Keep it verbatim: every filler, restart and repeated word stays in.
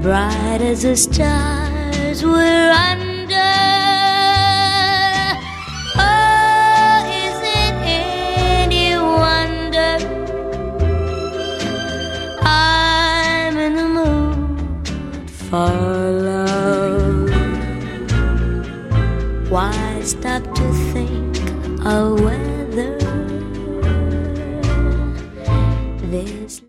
bright as the stars we're under. Oh, is it any wonder I'm in the mood for love? Why stop to think of whether this